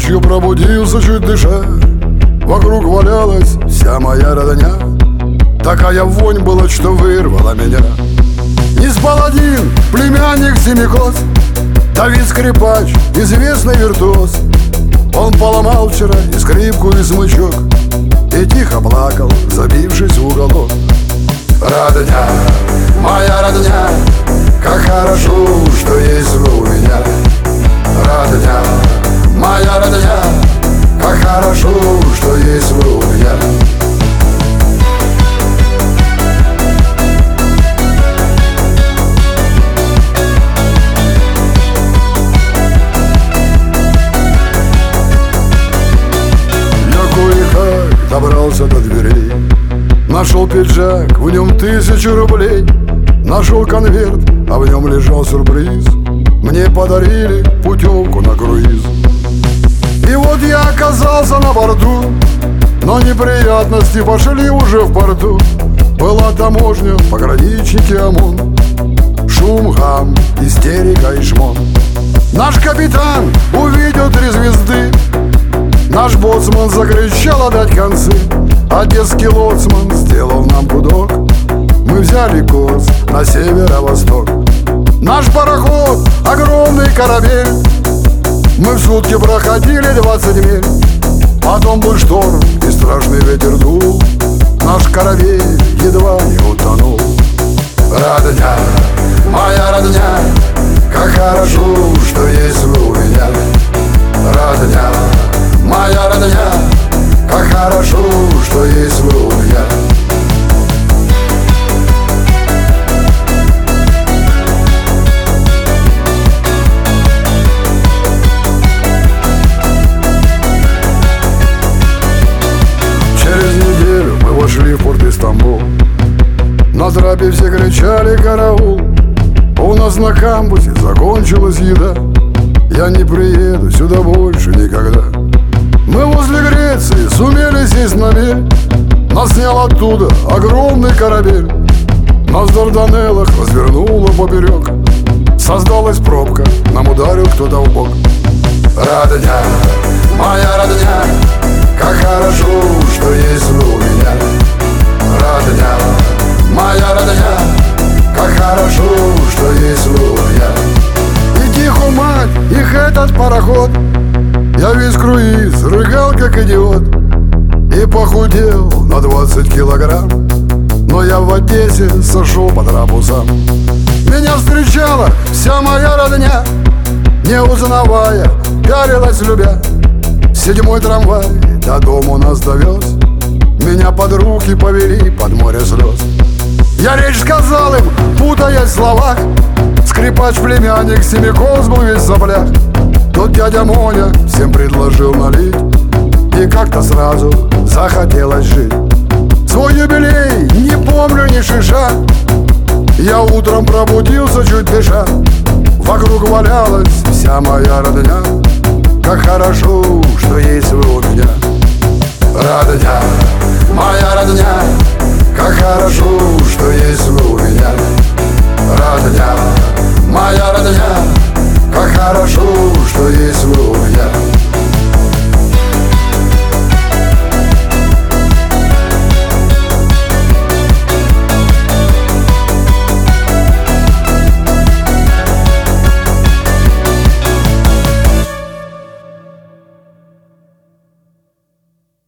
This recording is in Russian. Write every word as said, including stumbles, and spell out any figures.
Ночью пробудился, чуть дыша, вокруг валялась вся моя родня. Такая вонь была, что вырвала меня. Не спал один племянник Семикос, Давид Скрипач, известный виртуоз. Он поломал вчера и скрипку, и смычок, и тихо плакал, забившись в уголок. Родня, моя родня, как хорошо, что есть вы у меня. Родня, моя родня, как хорошо, что есть вы у меня. Я кое-как добрался до дверей, нашел пиджак, в нем тысячу рублей. Нашел конверт, а в нем лежал сюрприз. Мне подарили путевку на круиз. И вот я оказался на борту, но неприятности пошли уже в порту. Была таможня, пограничники, ОМОН, шум, гам, истерика и шмон. Наш капитан увидел три звезды, наш боцман закричал отдать концы. Одесский лоцман сделал нам гудок, мы взяли курс на северо-восток. Наш пароход — огромный корабель, мы в сутки проходили двадцать миль. Потом был шторм и страшный ветер дул, наш корабель едва не утонул. Родня, моя родня, как хорошо, что есть вы у меня. Родня, моя родня, как хорошо, что есть вы у меня. Шли в порт Истамбул. На трапе все кричали караул. У нас на камбузе закончилась еда. Я не приеду сюда больше никогда. Мы возле Греции сумели сесть на мель. Нас снял оттуда огромный корабель. Нас в Дарданеллах развернуло поперек. Создалась пробка, нам ударил кто-то в бок. Родня, моя родня, как хорошо, что есть вы у меня. Родня, моя родня, как хорошо, что есть вы у меня. И тихо, мать, их этот пароход. Я весь круиз рыгал, как идиот, и похудел на двадцать килограмм. Но я в Одессе сошел по трапусам. Меня встречала вся моя родня, не узнавая, пялилась любя. Седьмой трамвай до дома нас довез, меня под руки повели под море слез. Я речь сказал им, путаясь в словах. Скрипач племянник Семикос был весь в соплях. Тот дядя Моня всем предложил налить, и как-то сразу захотелось жить. Свой юбилей не помню ни шиша. Я утром пробудился, чуть дыша. Вокруг валялась вся моя родня. Как хорошо, что есть вы у меня. Родня, моя родня, как хорошо, что есть вы у меня. Родня, моя родня, как хорошо,